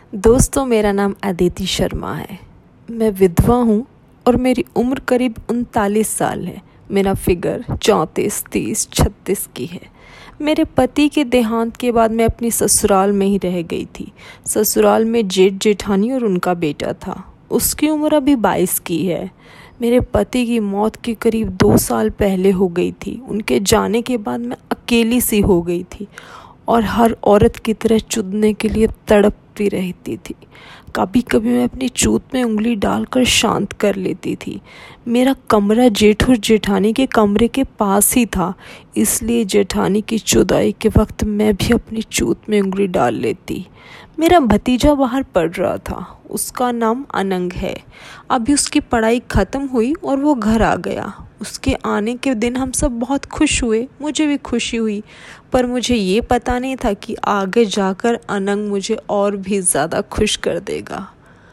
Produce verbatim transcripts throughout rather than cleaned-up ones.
दोस्तों, मेरा नाम अदिति शर्मा है। मैं विधवा हूँ और मेरी उम्र करीब उनतालीस साल है। मेरा फिगर चौंतीस, तीस, छत्तीस की है। मेरे पति के देहांत के बाद मैं अपनी ससुराल में ही रह गई थी। ससुराल में जेठ जेठानी और उनका बेटा था। उसकी उम्र अभी बाईस की है। मेरे पति की मौत के करीब दो साल पहले हो गई थी। उनके जाने के बाद मैं अकेली सी हो गई थी और हर औरत की तरह चुदने के लिए तड़पती रहती थी। कभी कभी मैं अपनी चूत में उंगली डालकर शांत कर लेती थी। मेरा कमरा जेठ और जेठानी के कमरे के पास ही था, इसलिए जेठानी की जुदाई के वक्त मैं भी अपनी चूत में उंगली डाल लेती। मेरा भतीजा बाहर पढ़ रहा था। उसका नाम अनंग है। अभी उसकी पढ़ाई ख़त्म हुई और वो घर आ गया। उसके आने के दिन हम सब बहुत खुश हुए। मुझे भी खुशी हुई, पर मुझे ये पता नहीं था कि आगे जाकर अनंग मुझे और भी ज़्यादा खुश कर देगा।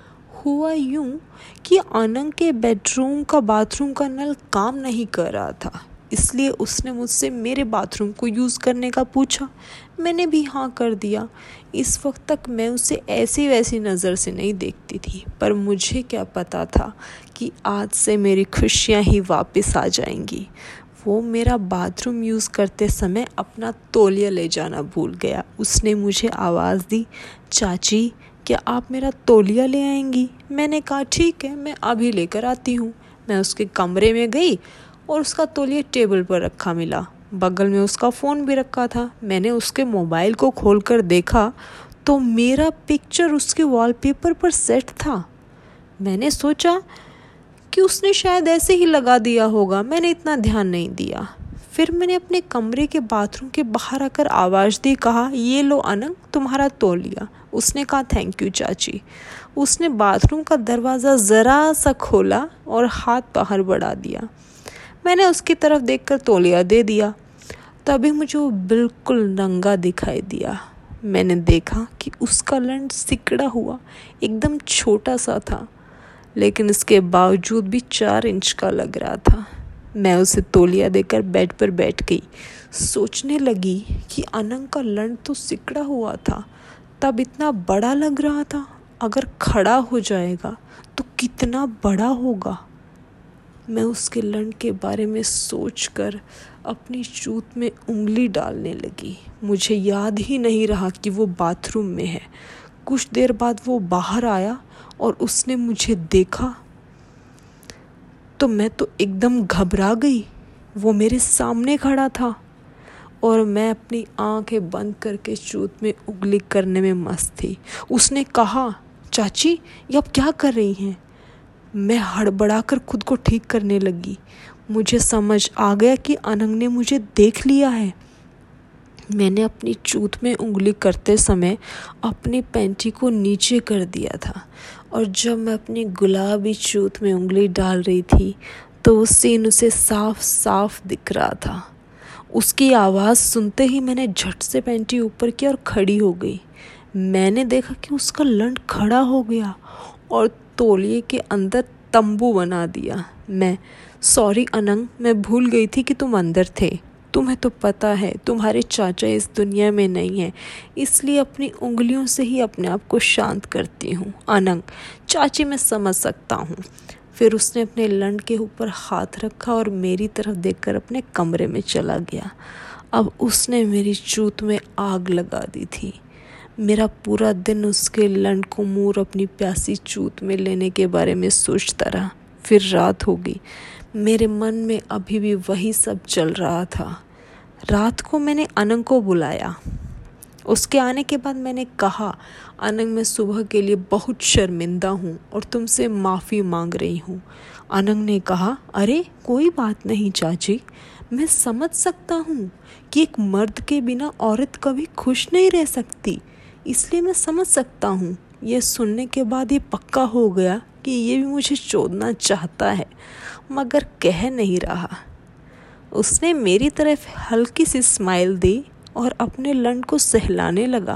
हुआ यूं कि अनंग के बेडरूम का बाथरूम का नल काम नहीं कर रहा था, इसलिए उसने मुझसे मेरे बाथरूम को यूज़ करने का पूछा। मैंने भी हाँ कर दिया। इस वक्त तक मैं उसे ऐसी वैसी नज़र से नहीं देखती थी, पर मुझे क्या पता था कि आज से मेरी खुशियाँ ही वापस आ जाएंगी। वो मेरा बाथरूम यूज़ करते समय अपना तौलिया ले जाना भूल गया। उसने मुझे आवाज़ दी, चाची क्या आप मेरा तौलिया ले आएंगी? मैंने कहा ठीक है, मैं अभी लेकर आती हूँ। मैं उसके कमरे में गई और उसका तौलिया टेबल पर रखा मिला। बगल में उसका फ़ोन भी रखा था। मैंने उसके मोबाइल को खोलकर देखा तो मेरा पिक्चर उसके वॉलपेपर पर सेट था। मैंने सोचा कि उसने शायद ऐसे ही लगा दिया होगा। मैंने इतना ध्यान नहीं दिया। फिर मैंने अपने कमरे के बाथरूम के बाहर आकर आवाज़ दी, कहा ये लो अनंग, तुम्हारा तौलिया। उसने कहा थैंक यू चाची। उसने बाथरूम का दरवाज़ा ज़रा सा खोला और हाथ बाहर बढ़ा दिया। मैंने उसकी तरफ देखकर तौलिया दे दिया। तभी मुझे वो बिल्कुल नंगा दिखाई दिया। मैंने देखा कि उसका लंड सिकड़ा हुआ एकदम छोटा सा था, लेकिन इसके बावजूद भी चार इंच का लग रहा था। मैं उसे तौलिया देकर बेड पर बैठ गई। सोचने लगी कि अनंग का लंड तो सिकड़ा हुआ था, तब इतना बड़ा लग रहा था। अगर खड़ा हो जाएगा तो कितना बड़ा होगा। मैं उसके लंड के बारे में सोचकर अपनी चूत में उंगली डालने लगी। मुझे याद ही नहीं रहा कि वो बाथरूम में है। कुछ देर बाद वो बाहर आया और उसने मुझे देखा तो मैं तो एकदम घबरा गई। वो मेरे सामने खड़ा था और मैं अपनी आंखें बंद करके चूत में उंगली करने में मस्त थी। उसने कहा, चाची ये आप क्या कर रही हैं? मैं हड़बड़ाकर खुद को ठीक करने लगी। मुझे समझ आ गया कि अनंग ने मुझे देख लिया है। मैंने अपनी चूत में उंगली करते समय अपनी पैंटी को नीचे कर दिया था, और जब मैं अपनी गुलाबी चूत में उंगली डाल रही थी तो वो सीन उसे साफ साफ दिख रहा था। उसकी आवाज़ सुनते ही मैंने झट से पैंटी ऊपर की और खड़ी हो गई। मैंने देखा कि उसका लंड खड़ा हो गया और तौलिए के अंदर तंबू बना दिया। मैं सॉरी अनंग, मैं भूल गई थी कि तुम अंदर थे। तुम्हें तो पता है तुम्हारे चाचा इस दुनिया में नहीं है, इसलिए अपनी उंगलियों से ही अपने आप को शांत करती हूँ। अनंग, चाची मैं समझ सकता हूँ। फिर उसने अपने लंड के ऊपर हाथ रखा और मेरी तरफ देखकर अपने कमरे में चला गया। अब उसने मेरी चूत में आग लगा दी थी। मेरा पूरा दिन उसके लंड को मुंह अपनी प्यासी चूत में लेने के बारे में सोचता रहा। फिर रात हो गई। मेरे मन में अभी भी वही सब चल रहा था। रात को मैंने अनंग को बुलाया। उसके आने के बाद मैंने कहा, अनंग मैं सुबह के लिए बहुत शर्मिंदा हूँ और तुमसे माफ़ी मांग रही हूँ। अनंग ने कहा, अरे कोई बात नहीं चाची, मैं समझ सकता हूँ कि एक मर्द के बिना औरत कभी खुश नहीं रह सकती, इसलिए मैं समझ सकता हूँ। यह सुनने के बाद ये पक्का हो गया कि ये भी मुझे चोदना चाहता है, मगर कह नहीं रहा। उसने मेरी तरफ हल्की सी स्माइल दी और अपने लंड को सहलाने लगा।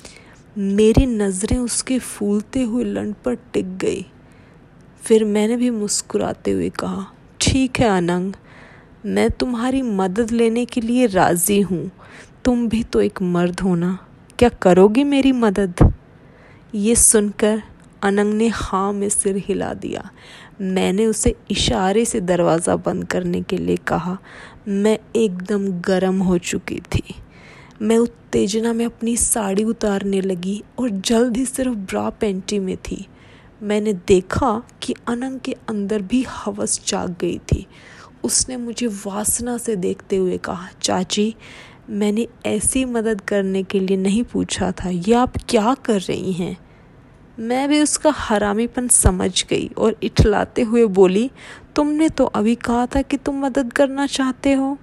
मेरी नज़रें उसके फूलते हुए लंड पर टिक गई। फिर मैंने भी मुस्कुराते हुए कहा, ठीक है अनंग, मैं तुम्हारी मदद लेने के लिए राज़ी हूँ। तुम भी तो एक मर्द हो ना, क्या करोगी मेरी मदद? ये सुनकर अनंग ने हाँ में सिर हिला दिया। मैंने उसे इशारे से दरवाज़ा बंद करने के लिए कहा। मैं एकदम गर्म हो चुकी थी। मैं उत्तेजना में अपनी साड़ी उतारने लगी और जल्द ही सिर्फ ब्रा पैंटी में थी। मैंने देखा कि अनंग के अंदर भी हवस जाग गई थी। उसने मुझे वासना से देखते हुए कहा, चाची, मैंने ऐसी मदद करने के लिए नहीं पूछा था, ये आप क्या कर रही हैं? मैं भी उसका हरामीपन समझ गई और इठलाते हुए बोली, तुमने तो अभी कहा था कि तुम मदद करना चाहते हो।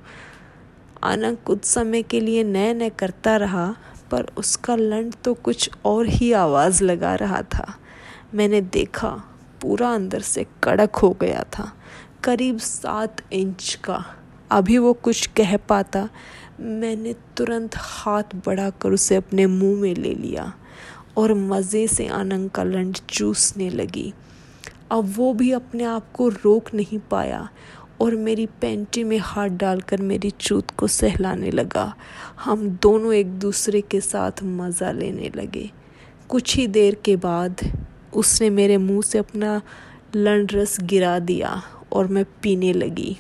अनंग कुछ समय के लिए नए नए करता रहा, पर उसका लंड तो कुछ और ही आवाज़ लगा रहा था। मैंने देखा पूरा अंदर से कड़क हो गया था, करीब सात इंच का। अभी वो कुछ कह पाता। मैंने तुरंत हाथ बढ़ाकर उसे अपने मुंह में ले लिया और मज़े से अनंग का लंड चूसने लगी। अब वो भी अपने आप को रोक नहीं पाया और मेरी पैंटी में हाथ डालकर मेरी चूत को सहलाने लगा। हम दोनों एक दूसरे के साथ मज़ा लेने लगे। कुछ ही देर के बाद उसने मेरे मुंह से अपना लंड रस गिरा दिया और मैं पीने लगी।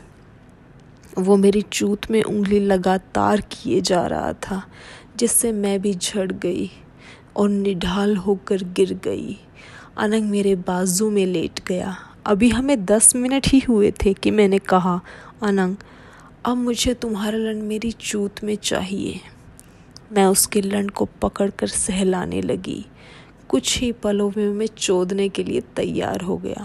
वो मेरी चूत में उंगली लगातार किए जा रहा था, जिससे मैं भी झड़ गई और निढाल होकर गिर गई। अनंग मेरे बाजू में लेट गया। अभी हमें दस मिनट ही हुए थे कि मैंने कहा, अनंग, अब मुझे तुम्हारा लंड मेरी चूत में चाहिए। मैं उसके लंड को पकड़कर सहलाने लगी। कुछ ही पलों में मैं चोदने के लिए तैयार हो गया।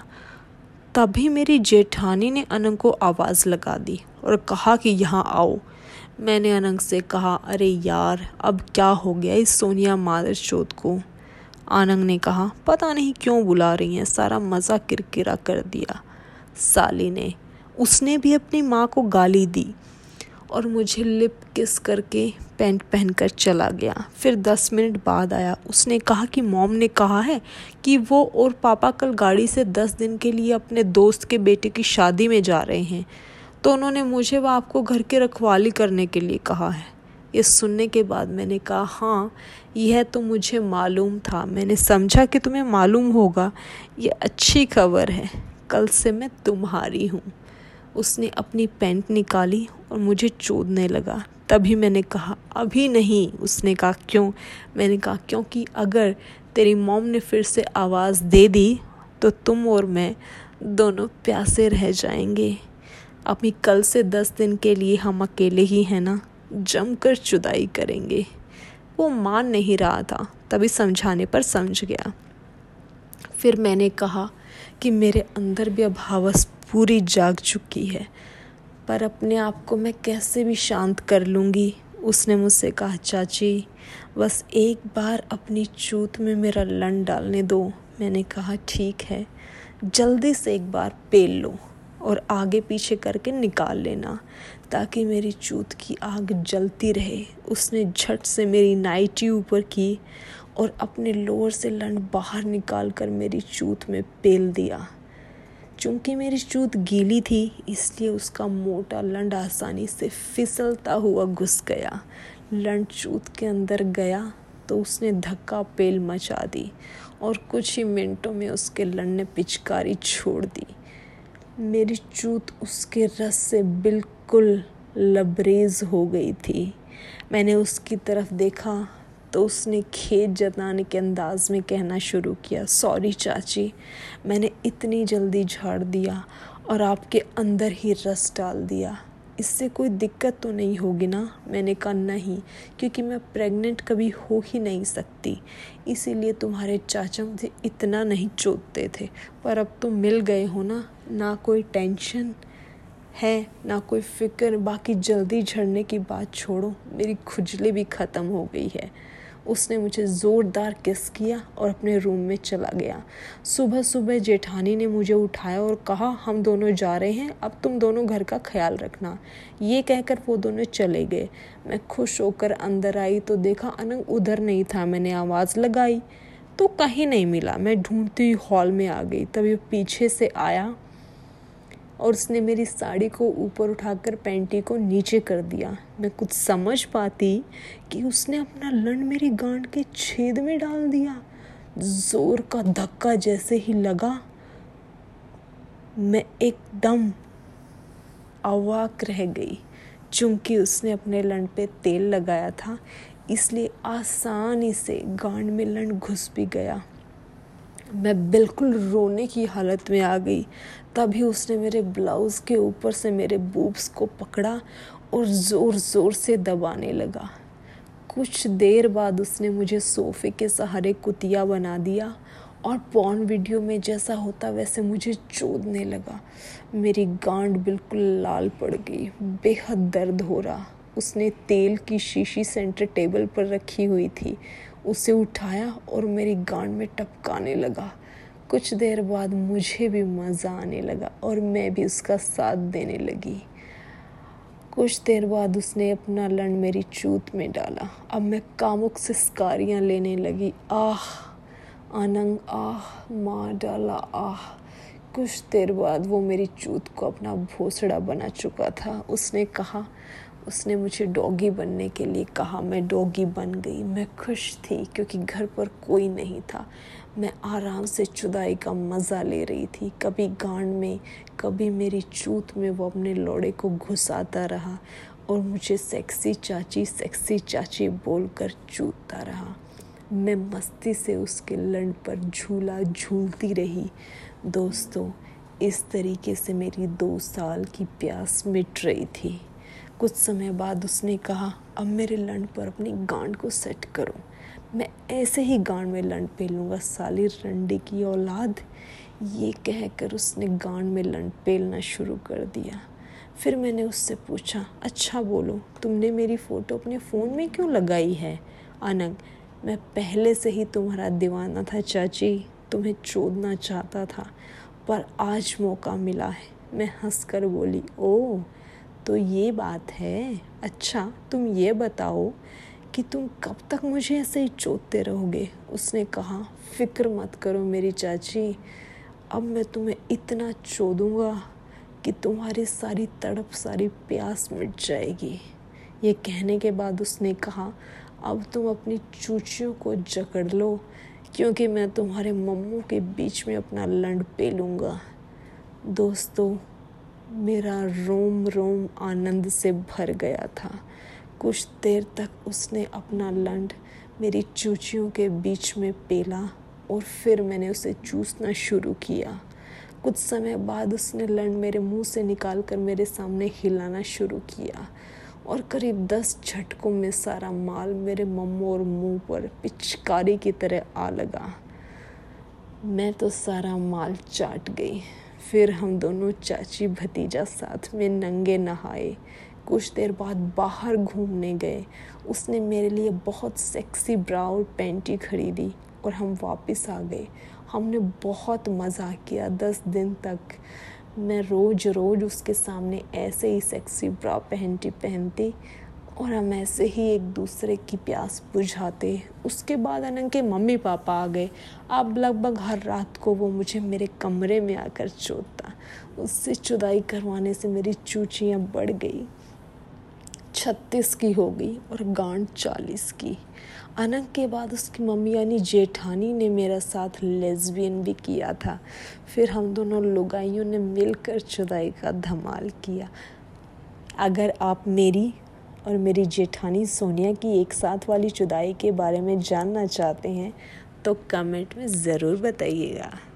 तभी मेरी जेठानी ने अनंग को आवाज़ लगा दी और कहा कि यहाँ आओ। मैंने अनंग से कहा, अरे यार, अब क्या हो गया इस सोनिया मादरचोद को? अनंग ने कहा, पता नहीं क्यों बुला रही हैं, सारा मज़ा किरकिरा कर दिया साली ने। उसने भी अपनी माँ को गाली दी और मुझे लिप किस करके पैंट पहनकर चला गया। फिर दस मिनट बाद आया। उसने कहा कि मॉम ने कहा है कि वो और पापा कल गाड़ी से दस दिन के लिए अपने दोस्त के बेटे की शादी में जा रहे हैं, तो उन्होंने मुझे व आपको घर की रखवाली करने के लिए कहा है। ये सुनने के बाद मैंने कहा, हाँ, यह तो मुझे मालूम था। मैंने समझा कि तुम्हें मालूम होगा। ये अच्छी खबर है, कल से मैं तुम्हारी हूँ। उसने अपनी पैंट निकाली और मुझे चोदने लगा। तभी मैंने कहा, अभी नहीं। उसने कहा, क्यों? मैंने कहा, क्योंकि अगर तेरी मॉम ने फिर से आवाज़ दे दी तो तुम और मैं दोनों प्यासे रह जाएंगे। अभी कल से दस दिन के लिए हम अकेले ही हैं ना, जमकर जुदाई करेंगे। वो मान नहीं रहा था, तभी समझाने पर समझ गया। फिर मैंने कहा कि मेरे अंदर भी अब हवस पूरी जाग चुकी है, पर अपने आप को मैं कैसे भी शांत कर लूँगी। उसने मुझसे कहा, चाची, बस एक बार अपनी चूत में मेरा लंड डालने दो। मैंने कहा, ठीक है, जल्दी से एक बार पेल लो और आगे पीछे करके निकाल लेना, ताकि मेरी चूत की आग जलती रहे। उसने झट से मेरी नाइटी ऊपर की और अपने लोअर से लंड बाहर निकाल कर मेरी चूत में पेल दिया। चूँकि मेरी चूत गीली थी, इसलिए उसका मोटा लंड आसानी से फिसलता हुआ घुस गया। लंड चूत के अंदर गया तो उसने धक्का पेल मचा दी और कुछ ही मिनटों में उसके लंड ने पिचकारी छोड़ दी। मेरी चूत उसके रस से बिल्कुल लबरेज हो गई थी। मैंने उसकी तरफ देखा तो उसने खेद जताने के अंदाज में कहना शुरू किया, सॉरी चाची, मैंने इतनी जल्दी झाड़ दिया और आपके अंदर ही रस डाल दिया। इससे कोई दिक्कत तो नहीं होगी ना? मैंने कहा, नहीं, क्योंकि मैं प्रेग्नेंट कभी हो ही नहीं सकती, इसीलिए तुम्हारे चाचा मुझे इतना नहीं चोदते थे। पर अब तुम मिल गए हो ना, ना कोई टेंशन है ना कोई फिक्र। बाकी जल्दी झड़ने की बात छोड़ो, मेरी खुजली भी ख़त्म हो गई है। उसने मुझे ज़ोरदार किस किया और अपने रूम में चला गया। सुबह सुबह जेठानी ने मुझे उठाया और कहा, हम दोनों जा रहे हैं, अब तुम दोनों घर का ख्याल रखना। ये कहकर वो दोनों चले गए। मैं खुश होकर अंदर आई तो देखा अनंग उधर नहीं था। मैंने आवाज़ लगाई तो कहीं नहीं मिला। मैं ढूंढती हुई हॉल में आ गई। तभी पीछे से आया और उसने मेरी साड़ी को ऊपर उठाकर पैंटी को नीचे कर दिया। मैं कुछ समझ पाती कि उसने अपना लंड मेरी गांड के छेद में डाल दिया। जोर का धक्का जैसे ही लगा, मैं एकदम अवाक रह गई। चूंकि उसने अपने लंड पे तेल लगाया था, इसलिए आसानी से गांड में लंड घुस भी गया। मैं बिल्कुल रोने की हालत में आ गई। तभी उसने मेरे ब्लाउज़ के ऊपर से मेरे बूब्स को पकड़ा और ज़ोर ज़ोर से दबाने लगा। कुछ देर बाद उसने मुझे सोफ़े के सहारे कुतिया बना दिया और पॉर्न वीडियो में जैसा होता वैसे मुझे चोदने लगा। मेरी गांड बिल्कुल लाल पड़ गई, बेहद दर्द हो रहा। उसने तेल की शीशी सेंटर टेबल पर रखी हुई थी, उसे उठाया और मेरी गांड में टपकाने लगा। कुछ देर बाद मुझे भी मज़ा आने लगा और मैं भी उसका साथ देने लगी। कुछ देर बाद उसने अपना लंड मेरी चूत में डाला। अब मैं कामुक सिसकारियाँ लेने लगी। आह अनंग, आह मार डाला, आह। कुछ देर बाद वो मेरी चूत को अपना भोसड़ा बना चुका था। उसने कहा उसने मुझे डॉगी बनने के लिए कहा। मैं डॉगी बन गई। मैं खुश थी क्योंकि घर पर कोई नहीं था। मैं आराम से चुदाई का मज़ा ले रही थी। कभी गांड में, कभी मेरी चूत में वो अपने लोड़े को घुसाता रहा और मुझे सेक्सी चाची सेक्सी चाची बोलकर चूतता रहा। मैं मस्ती से उसके लंड पर झूला झूलती रही। दोस्तों, इस तरीके से मेरी दो साल की प्यास मिट रही थी। कुछ समय बाद उसने कहा, अब मेरे लंड पर अपनी गांड को सेट करो। मैं ऐसे ही गांड में लंड पेलूँगा, साली रंडे की औलाद। ये कहकर उसने गांड में लंड पेलना शुरू कर दिया। फिर मैंने उससे पूछा, अच्छा बोलो, तुमने मेरी फ़ोटो अपने फ़ोन में क्यों लगाई है? अनंग, मैं पहले से ही तुम्हारा दीवाना था चाची, तुम्हें चोदना चाहता था, पर आज मौका मिला है। मैं हंसकर बोली, ओह तो ये बात है। अच्छा तुम ये बताओ कि तुम कब तक मुझे ऐसे ही चोदते रहोगे? उसने कहा, फ़िक्र मत करो मेरी चाची, अब मैं तुम्हें इतना चोदूँगा कि तुम्हारी सारी तड़प, सारी प्यास मिट जाएगी। ये कहने के बाद उसने कहा, अब तुम अपनी चूचियों को जकड़ लो, क्योंकि मैं तुम्हारे मम्मों के बीच में अपना लंड पेलूँगा। दोस्तों, मेरा रोम रोम आनंद से भर गया था। कुछ देर तक उसने अपना लंड मेरी चूचियों के बीच में पेला और फिर मैंने उसे चूसना शुरू किया। कुछ समय बाद उसने लंड मेरे मुंह से निकालकर मेरे सामने हिलाना शुरू किया और करीब दस झटकों में सारा माल मेरे मम्मो और मुंह पर पिचकारी की तरह आ लगा। मैं तो सारा माल चाट गई। फिर हम दोनों चाची भतीजा साथ में नंगे नहाए। कुछ देर बाद बाहर घूमने गए। उसने मेरे लिए बहुत सेक्सी ब्रा और पैंटी खरीदी और हम वापस आ गए। हमने बहुत मज़ा किया दस दिन तक। मैं रोज़ रोज़ उसके सामने ऐसे ही सेक्सी ब्रा पहनती पहनती और हम ऐसे ही एक दूसरे की प्यास बुझाते। उसके बाद अनंग के मम्मी पापा आ गए। अब लगभग हर रात को वो मुझे मेरे कमरे में आकर चोदता। उससे चुदाई करवाने से मेरी चूचियाँ बढ़ गई, छत्तीस की हो गई और गांड चालीस की। अनंग के बाद उसकी मम्मी यानी जेठानी ने मेरा साथ लेस्बियन भी किया था। फिर हम दोनों लुगाइयों ने मिलकर चुदाई का धमाल किया। अगर आप मेरी और मेरी जेठानी सोनिया की एक साथ वाली चुदाई के बारे में जानना चाहते हैं तो कमेंट में ज़रूर बताइएगा।